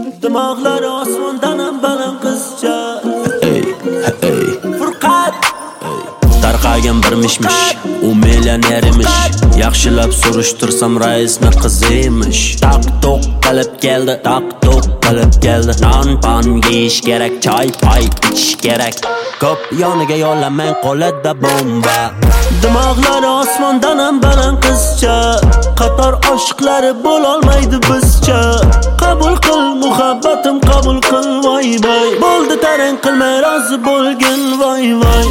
Dimoqlari osmondan ham baland qizcha. Furqat tarqagan bir mishmish, u millioner emish. Yaxshilab surishtirsam raisni qizi emish. Taq-toq qilib keldi, taq-toq qilib keldi. Non pan yeyish kerak, choy pay ichish kerak. Ko'p yoniga yo'lamang, qo'lida bomba. Dimoqlari osmondan ham baland qizcha. Qator oshiqlari bo'lolmaydi bizcha. Qabul qil muhabbatim, qabul qil voy voy. Bo'ldi tarang qilmay rozi bo'lgin voy voy.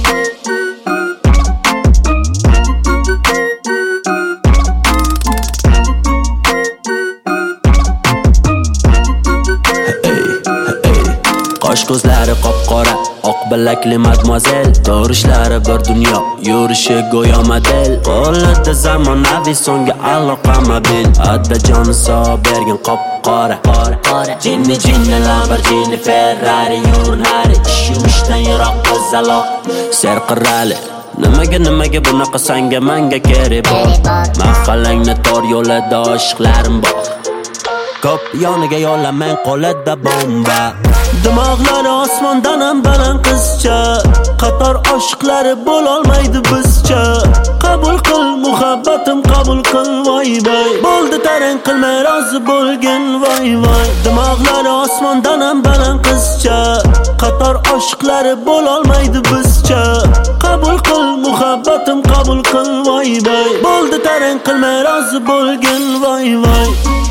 Qosh ko'zlari qop-qora, oq bilakli madmazel. To'rishlari bir dunyo, yurishi go'yo model. Qo'lida zamonaviy so'nggi aloqa mobil. Adda joni sog' bergan qop-qora. Jinni Lamborghini, Ferrari, Yurnari. Yurishdan yiroq qizaloq, serqirrali. Nimaga bunaqa sanga manga kerak bor? Mahallangni tor yo'lida oshiqlarim bor. Ko'p yoniga yo'lamang, qo'lida bomba. Dimoqlari osmondan ham baland qizcha. Qator oshiqlari bo'lolmaydi bizcha. Qabul qil muhabbatim, qabul qil voy voy. Bo'ldi tarang qilmay rozi bo'lgin voy voy. Dimoqlari osmondan ham baland qizcha. Qator oshiqlari bo'lolmaydi bizcha. Qabul qil muhabbatim, qabul qil voy voy. Bo'ldi tarang qilmay rozi bo'lgin voy voy.